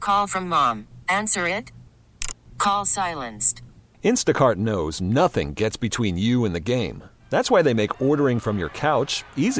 Call from mom. Answer it. Call silenced. Instacart knows nothing gets between you and the game. That's why they make ordering from your couch easy.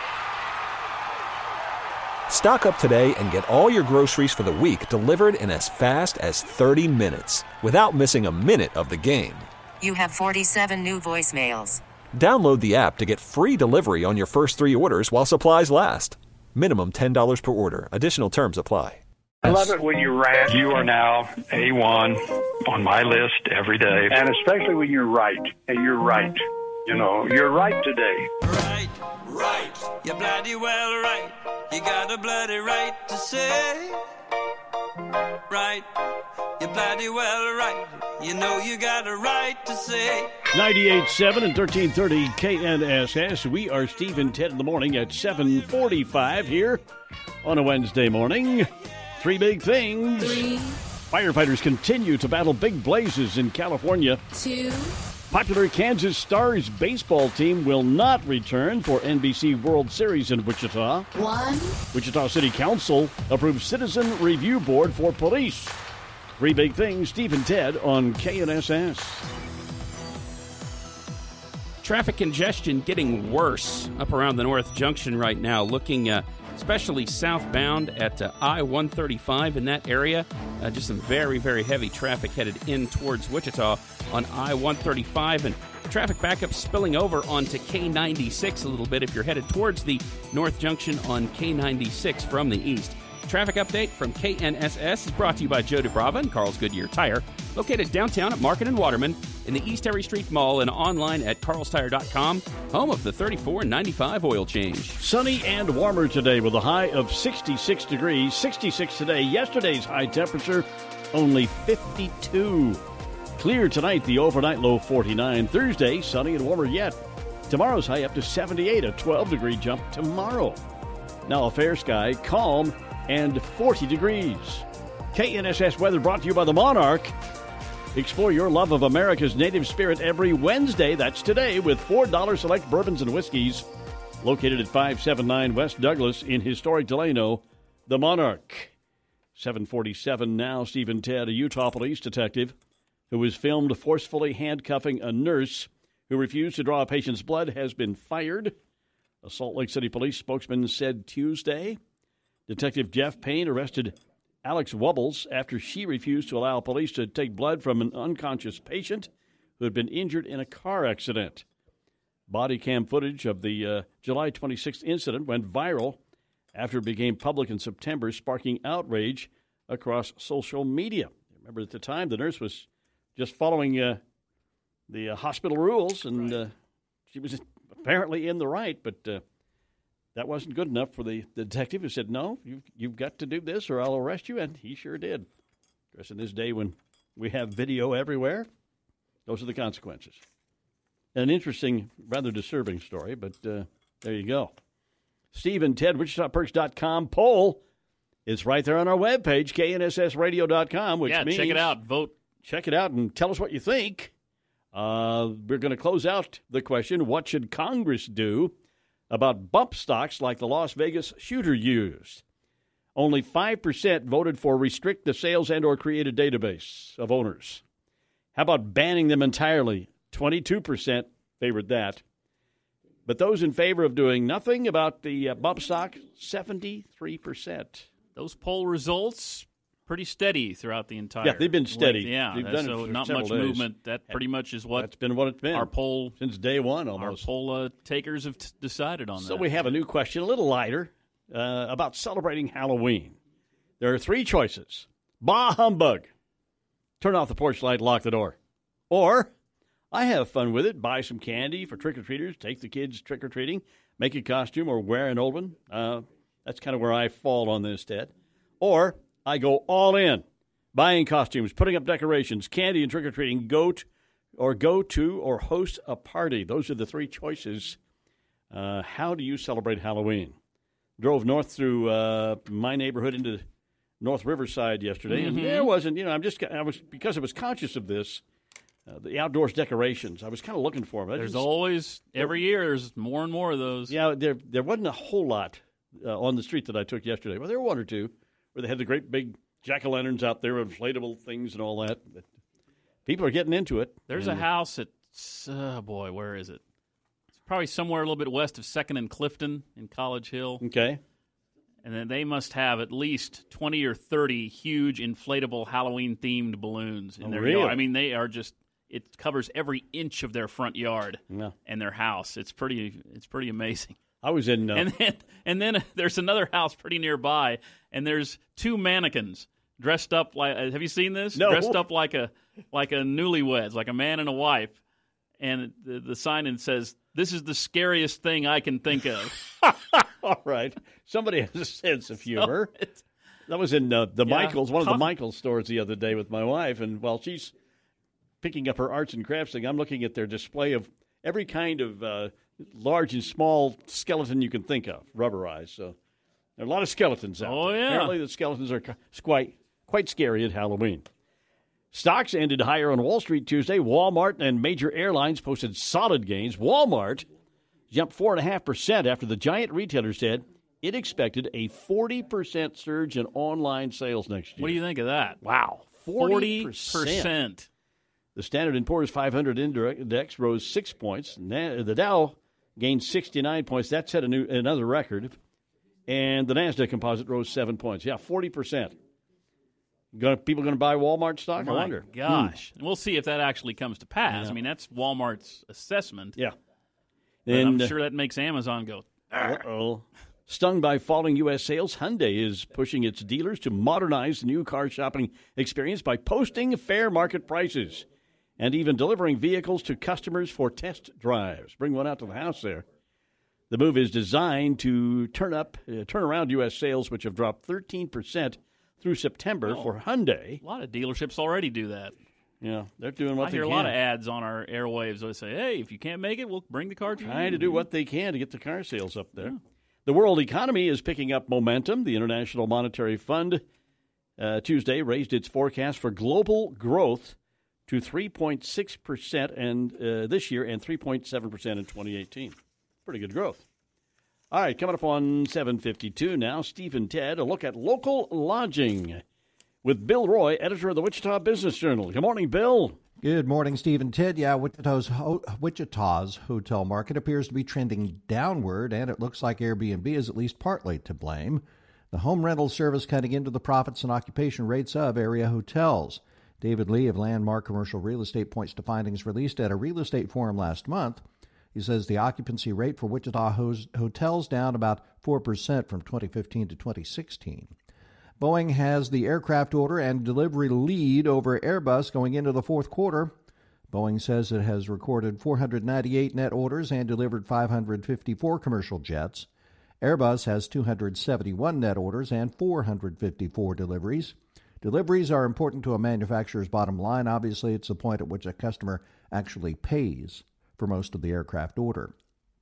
Stock up today and get all your groceries for the week delivered in as fast as 30 minutes without missing a minute of the game. You have 47 new voicemails. Download the app to get free delivery on your first 3 orders while supplies last. Minimum $10 per order. Additional terms apply. I love it when you rant. You are now A1 on my list every day. And especially when you're right. And you're right. You know, you're right today. Right. You're bloody well right. You got a bloody right to say. Right. You're bloody well right. You know you got a right to say. 98.7 and 1330 KNSS. We are Steve and Ted in the morning at 7:45 here on a Wednesday morning. 3 big things. 3. Firefighters continue to battle big blazes in California. 2. Popular Kansas Stars baseball team will not return for NBC World Series in Wichita. 1. Wichita City Council approves Citizen Review Board for police. 3 big things. Steve and Ted on KNSS. Traffic congestion getting worse up around the North Junction right now, looking especially southbound at I-135 in that area. Just some very, very heavy traffic headed in towards Wichita on I-135, and traffic backup spilling over onto K-96 a little bit if you're headed towards the North Junction on K-96 from the east. Traffic update from KNSS is brought to you by Joe DeBrava and Carl's Goodyear Tire, located downtown at Market and Waterman in the East Harry Street Mall and online at carlstire.com, home of the $34.95 oil change. Sunny and warmer today with a high of 66 degrees. 66 today. Yesterday's high temperature, only 52. Clear tonight, the overnight low 49. Thursday, sunny and warmer yet. Tomorrow's high up to 78, a 12-degree jump tomorrow. Now a fair sky, calm, and 40 degrees. KNSS weather brought to you by the Monarch. Explore your love of America's native spirit every Wednesday. That's today with $4 select bourbons and whiskeys. Located at 579 West Douglas in historic Delano, the Monarch. 7:47 now. Stephen Ted, a Utah police detective who was filmed forcefully handcuffing a nurse who refused to draw a patient's blood, has been fired. A Salt Lake City police spokesman said Tuesday. Detective Jeff Payne arrested Alex Wubbles after she refused to allow police to take blood from an unconscious patient who had been injured in a car accident. Body cam footage of the July 26th incident went viral after it became public in September, sparking outrage across social media. Remember, at the time, the nurse was just following the hospital rules, and she was apparently in the right, but that wasn't good enough for the detective who said, no, you've got to do this or I'll arrest you, and he sure did. Of course, in this day when we have video everywhere, those are the consequences. An interesting, rather disturbing story, but there you go. Steve and Ted, WichitaPerks.com poll is right there on our webpage, KNSSradio.com, which means... check it out. Vote. Check it out and tell us what you think. We're going to close out the question, what should Congress do about bump stocks like the Las Vegas shooter used? Only 5% voted for restrict the sales and or create a database of owners. How about banning them entirely? 22% favored that. But those in favor of doing nothing about the bump stock, 73%. Those poll results, pretty steady throughout the entire... Yeah, they've been steady. They've done so not much days. movement. That pretty much is what... That's been what it's been. Our poll... Since day one, almost. Our poll takers have decided on that. So we have a new question, a little lighter, about celebrating Halloween. There are 3 choices. Bah humbug. Turn off the porch light, lock the door. Or, I have fun with it, buy some candy for trick-or-treaters, take the kids trick-or-treating, make a costume, or wear an old one. That's kind of where I fall on this, Ted. Or, I go all in, buying costumes, putting up decorations, candy and trick-or-treating, go to or host a party. Those are the 3 choices. How do you celebrate Halloween? Drove north through my neighborhood into North Riverside yesterday, and there wasn't, because I was conscious of this, the outdoors decorations. I was kind of looking for them. There's always, every year, there's more and more of those. Yeah, there wasn't a whole lot on the street that I took yesterday. Well, there were 1 or 2 where they had the great big jack-o'-lanterns out there, inflatable things and all that. But people are getting into it. There's a house at, where is it? It's probably somewhere a little bit west of 2nd and Clifton in College Hill. Okay. And then they must have at least 20 or 30 huge inflatable Halloween-themed balloons in their yard. I mean, they are just, it covers every inch of their front yard and their house. It's pretty amazing. I was in... And then there's another house pretty nearby, and there's 2 mannequins dressed up like... have you seen this? No. Dressed up like a newlyweds, like a man and a wife. And the sign-in says, "This is the scariest thing I can think of." All right. Somebody has a sense of humor. That was in the Michaels, one of the Michaels stores the other day with my wife. And while she's picking up her arts and crafts thing, I'm looking at their display of every kind of large and small skeleton you can think of, rubberized. So there are a lot of skeletons out there. Oh, yeah. Apparently the skeletons are quite scary at Halloween. Stocks ended higher on Wall Street Tuesday. Walmart and major airlines posted solid gains. Walmart jumped 4.5% after the giant retailer said it expected a 40% surge in online sales next year. What do you think of that? Wow, 40%. The Standard & Poor's 500 index rose 6 points. The Dow gained 69 points. That set another record. And the NASDAQ composite rose 7 points. Yeah, 40%. People going to buy Walmart stock? I wonder. Gosh. We'll see if that actually comes to pass. Yeah. I mean, that's Walmart's assessment. Yeah. And I'm sure that makes Amazon go, uh-oh. Stung by falling U.S. sales, Hyundai is pushing its dealers to modernize the new car shopping experience by posting fair market prices and even delivering vehicles to customers for test drives. Bring one out to the house there. The move is designed to turn around U.S. sales, which have dropped 13% through September for Hyundai. A lot of dealerships already do that. Yeah, they're doing what they can. I hear a lot of ads on our airwaves that say, "Hey, if you can't make it, we'll bring the car to you." Trying to do what they can to get the car sales up there. Yeah. The world economy is picking up momentum. The International Monetary Fund Tuesday raised its forecast for global growth to 3.6% and this year and 3.7% in 2018. Pretty good growth. All right, coming up on 7:52 now, Steve and Ted, a look at local lodging with Bill Roy, editor of the Wichita Business Journal. Good morning, Bill. Good morning, Steve and Ted. Yeah, Wichita's hotel market appears to be trending downward, and it looks like Airbnb is at least partly to blame. The home rental service cutting into the profits and occupation rates of area hotels. David Lee of Landmark Commercial Real Estate points to findings released at a real estate forum last month. He says the occupancy rate for Wichita hotels down about 4% from 2015 to 2016. Boeing has the aircraft order and delivery lead over Airbus going into the fourth quarter. Boeing says it has recorded 498 net orders and delivered 554 commercial jets. Airbus has 271 net orders and 454 deliveries. Deliveries are important to a manufacturer's bottom line. Obviously, it's the point at which a customer actually pays for most of the aircraft order.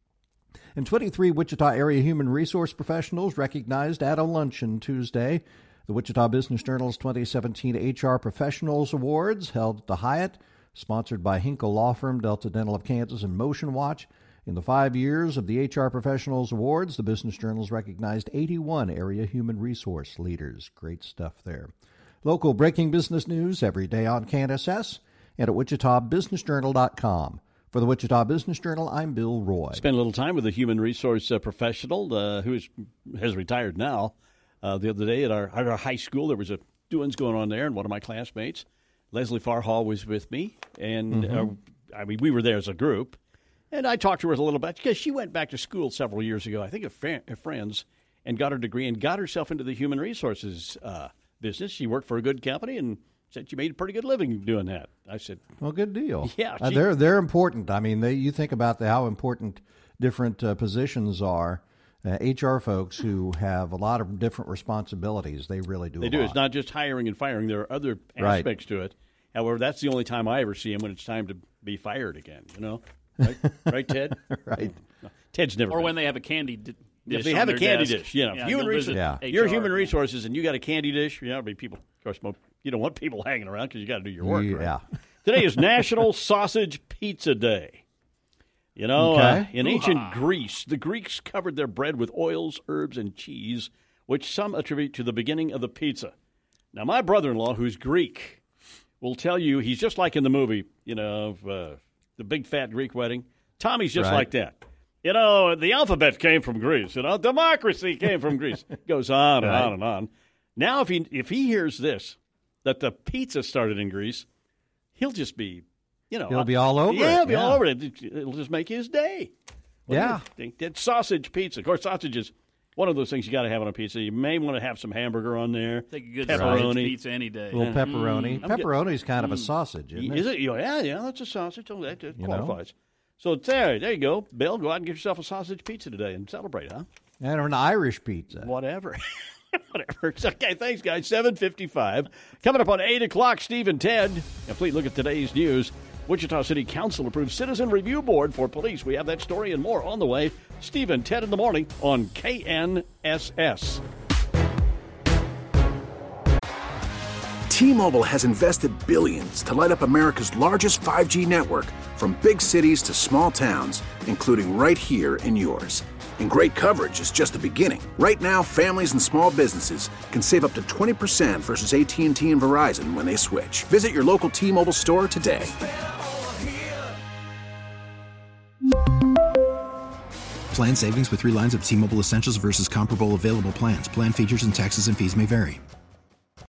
And 23 Wichita area human resource professionals recognized at a luncheon Tuesday. The Wichita Business Journal's 2017 HR Professionals Awards held at the Hyatt, sponsored by Hinkle Law Firm, Delta Dental of Kansas, and Motion Watch. In the 5 years of the HR Professionals Awards, the Business Journal's recognized 81 area human resource leaders. Great stuff there. Local breaking business news every day on KNSS and at WichitaBusinessJournal.com. For the Wichita Business Journal, I'm Bill Roy. Spent a little time with a human resource professional who has retired now. The other day at our high school, there was a doings going on there, and one of my classmates, Leslie Farhall, was with me. And, we were there as a group. And I talked to her a little bit because she went back to school several years ago, I think at Friends, and got her degree and got herself into the human resources business. She worked for a good company and said she made a pretty good living doing that. I said, well, good deal. Yeah. They're important. I mean, you think about how important different positions are. HR folks who have a lot of different responsibilities, they really do a lot. They do. It's not just hiring and firing. There are other aspects to it. However, that's the only time I ever see them when it's time to be fired again, you know? Right, Ted? Right. No, Ted's never Or when they have a candy dish. If they have a candy dish, you know. You're human HR. resources and you got a candy dish, people, of course, you don't want people hanging around because you got to do your work, right? Yeah. Today is National Sausage Pizza Day. You know, in ancient Greece, the Greeks covered their bread with oils, herbs, and cheese, which some attribute to the beginning of the pizza. Now, my brother-in-law, who's Greek, will tell you he's just like in the movie, the big fat Greek wedding. Tommy's just like that. The alphabet came from Greece. Democracy came from Greece. Goes on and on and on. Now, if he hears this, that the pizza started in Greece, he'll just be, he'll be all over it. Yeah, he'll be all over it. It'll just make his day. What do you think? That sausage pizza. Of course, sausage is one of those things you got to have on a pizza. You may want to have some hamburger on there. Take a good pepperoni. sausage pizza any day. A little pepperoni. Pepperoni's kind of a sausage, isn't it? Is it? Yeah, that's a sausage. Oh, that qualifies. So there you go. Bill, go out and get yourself a sausage pizza today and celebrate, huh? And an Irish pizza. Whatever. Whatever. Okay, thanks, guys. 7:55. Coming up on 8 o'clock, Steve and Ted. Complete look at today's news. Wichita City Council approves Citizen Review Board for police. We have that story and more on the way. Steve and Ted in the morning on KNSS. T-Mobile has invested billions to light up America's largest 5G network, from big cities to small towns, including right here in yours. And great coverage is just the beginning. Right now, families and small businesses can save up to 20% versus AT&T and Verizon when they switch. Visit your local T-Mobile store today. Plan savings with 3 lines of T-Mobile Essentials versus comparable available plans. Plan features and taxes and fees may vary.